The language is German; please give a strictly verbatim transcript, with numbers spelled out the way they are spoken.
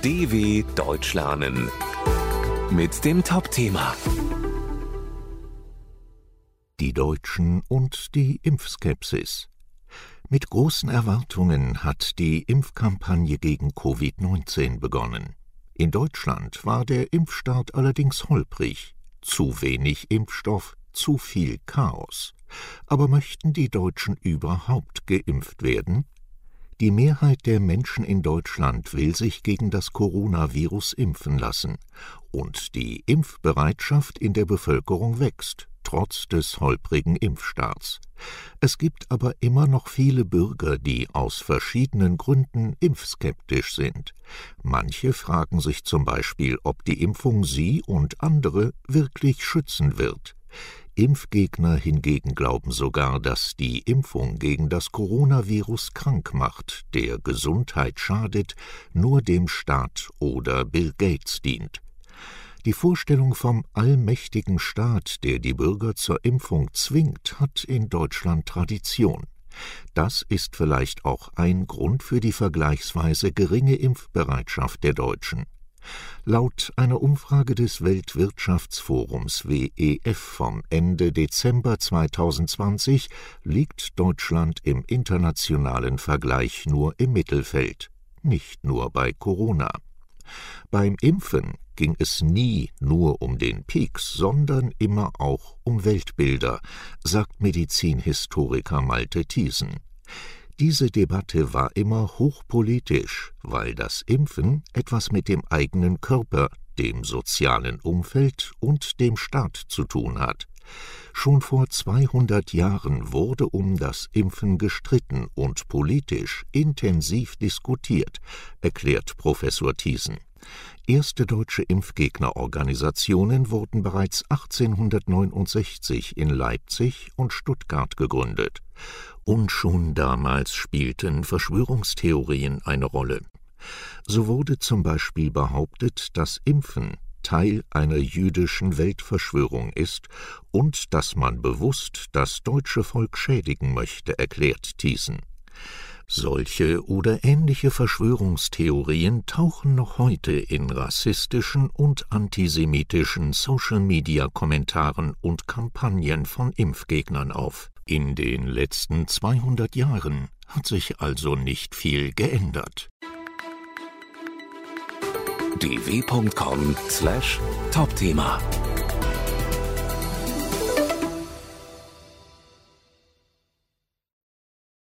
D W Deutsch lernen mit dem Top-Thema Die Deutschen und die Impfskepsis. Mit großen Erwartungen hat die Impfkampagne gegen Covid neunzehn begonnen. In Deutschland war der Impfstart allerdings holprig. Zu wenig Impfstoff, zu viel Chaos. Aber möchten die Deutschen überhaupt geimpft werden? Die Mehrheit der Menschen in Deutschland will sich gegen das Coronavirus impfen lassen. Und die Impfbereitschaft in der Bevölkerung wächst, trotz des holprigen Impfstarts. Es gibt aber immer noch viele Bürger, die aus verschiedenen Gründen impfskeptisch sind. Manche fragen sich zum Beispiel, ob die Impfung sie und andere wirklich schützen wird. Impfgegner hingegen glauben sogar, dass die Impfung gegen das Coronavirus krank macht, der Gesundheit schadet, nur dem Staat oder Bill Gates dient. Die Vorstellung vom allmächtigen Staat, der die Bürger zur Impfung zwingt, hat in Deutschland Tradition. Das ist vielleicht auch ein Grund für die vergleichsweise geringe Impfbereitschaft der Deutschen. Laut einer Umfrage des Weltwirtschaftsforums W E F vom Ende Dezember zweitausendzwanzig liegt Deutschland im internationalen Vergleich nur im Mittelfeld, nicht nur bei Corona. Beim Impfen ging es nie nur um den Peaks, sondern immer auch um Weltbilder, sagt Medizinhistoriker Malte Thiesen. Diese Debatte war immer hochpolitisch, weil das Impfen etwas mit dem eigenen Körper, dem sozialen Umfeld und dem Staat zu tun hat. Schon vor zweihundert Jahren wurde um das Impfen gestritten und politisch intensiv diskutiert, erklärt Professor Thiesen. Erste deutsche Impfgegnerorganisationen wurden bereits achtzehnhundertneunundsechzig in Leipzig und Stuttgart gegründet. Und schon damals spielten Verschwörungstheorien eine Rolle. So wurde zum Beispiel behauptet, dass Impfen Teil einer jüdischen Weltverschwörung ist und dass man bewusst das deutsche Volk schädigen möchte, erklärt Thiesen. Solche oder ähnliche Verschwörungstheorien tauchen noch heute in rassistischen und antisemitischen Social-Media-Kommentaren und Kampagnen von Impfgegnern auf. In den letzten zweihundert Jahren hat sich also nicht viel geändert. d w punkt com slash Top-Thema